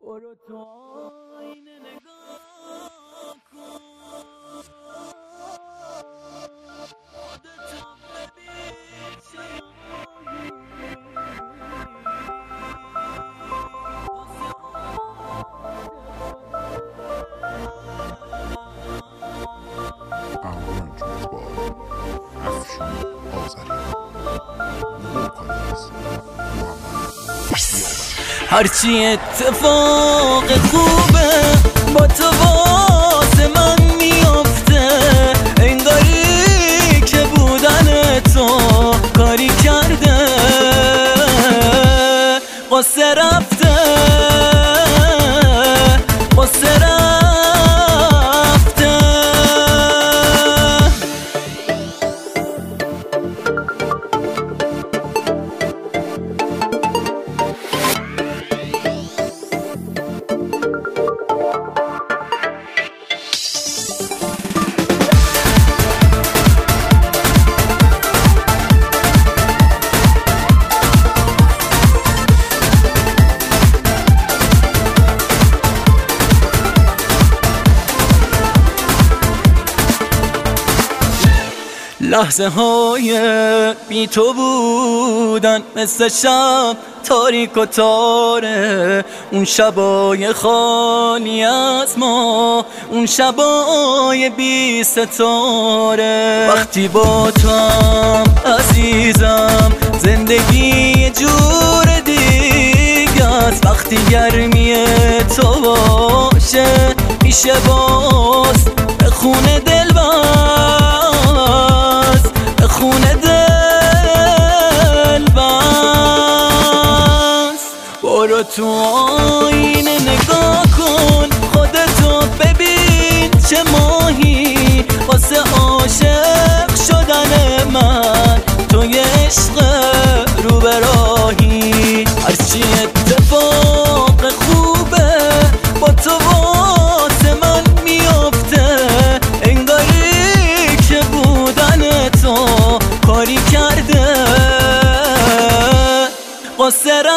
برو تو آینه نگاه کن، خودتو ببین چرایی Arrangements by Afshan Azarian. Vocals هرچی اتفاق خوبه با تو واسه من میافته، انگاری که بودن تو کاری کرده، قصه رفته قصه رفته. لحظه های بی تو بودن مثل شب تاریک و تاره، اون شبای خالی از ما، اون شبای بی ستاره. وقتی با تو هم عزیزم زندگی یه جور دیگه است، وقتی گرمی تو باشه میشه باز به خونه دل خونه دل بس. برو تو آینه نگاه کن، خودتو ببین چه ماهی واسه عاشق شدن من، توی عشق رو به راهی. هرچی اتفاق خوبه با تو واسه من میافته، انگاری که بودن تو کاری کرده، قصه